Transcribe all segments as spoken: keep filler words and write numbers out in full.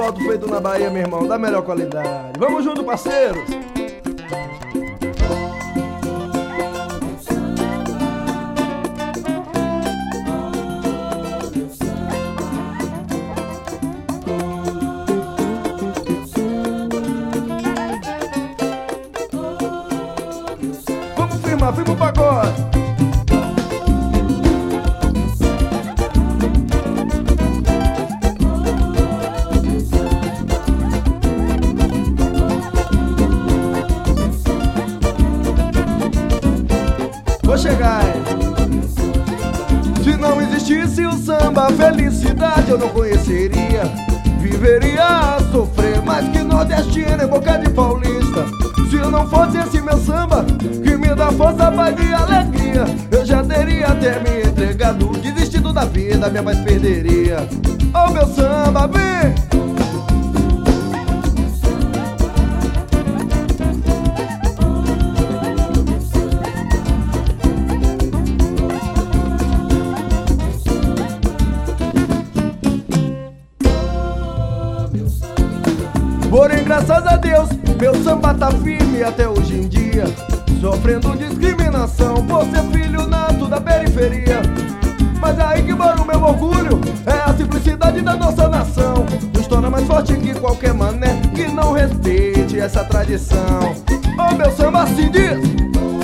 alto feito na Bahia, meu irmão, da melhor qualidade. Vamos junto, parceiros! Vamos firmar, firma o pagode! Vou chegar, hein? Se não existisse o samba, a felicidade eu não conheceria. Viveria a sofrer mais que nordestino em boca de paulista. Se eu não fosse esse meu samba, que me dá força, paz e alegria, eu já teria até me entregado, desistido da vida, minha paz perderia. Ó, meu samba, vem! Porém, graças a Deus, meu samba tá firme até hoje em dia, sofrendo discriminação por ser filho nato da periferia. Mas aí que mora o meu orgulho, é a simplicidade da nossa nação. Nos torna mais forte que qualquer mané que não respeite essa tradição. Ó, meu samba se diz!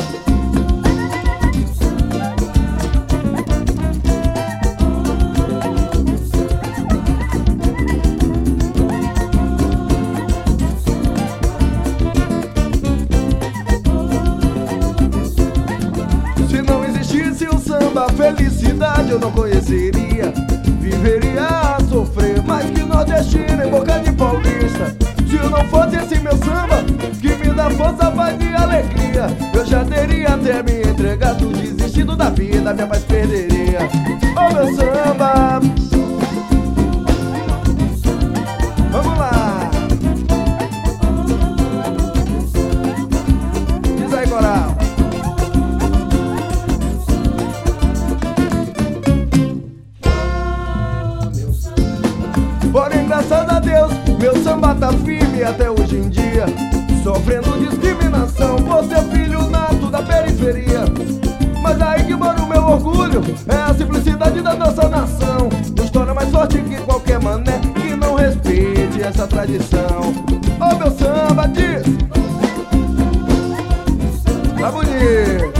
A felicidade eu não conheceria. Viveria a sofrer mais que nordestino em boca de paulista. Se eu não fosse esse meu samba, que me dá força, paz e alegria, eu já teria até me entregado, desistido da vida, minha paz perderia. Ó, meu samba, vamos lá! Diz aí, coral! Porém, graças a Deus, meu samba tá firme até hoje em dia, sofrendo discriminação por ser filho nato da periferia. Mas aí que mora o meu orgulho, é a simplicidade da nossa nação. Nos torna mais forte que qualquer mané que não respeite essa tradição. Ó, meu samba, diz! Tá bonito!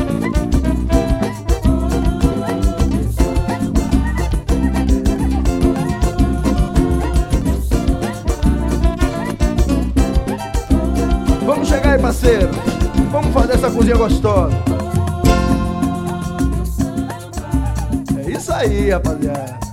Vamos chegar aí, parceiro. Vamos fazer essa cozinha gostosa. É isso aí, rapaziada.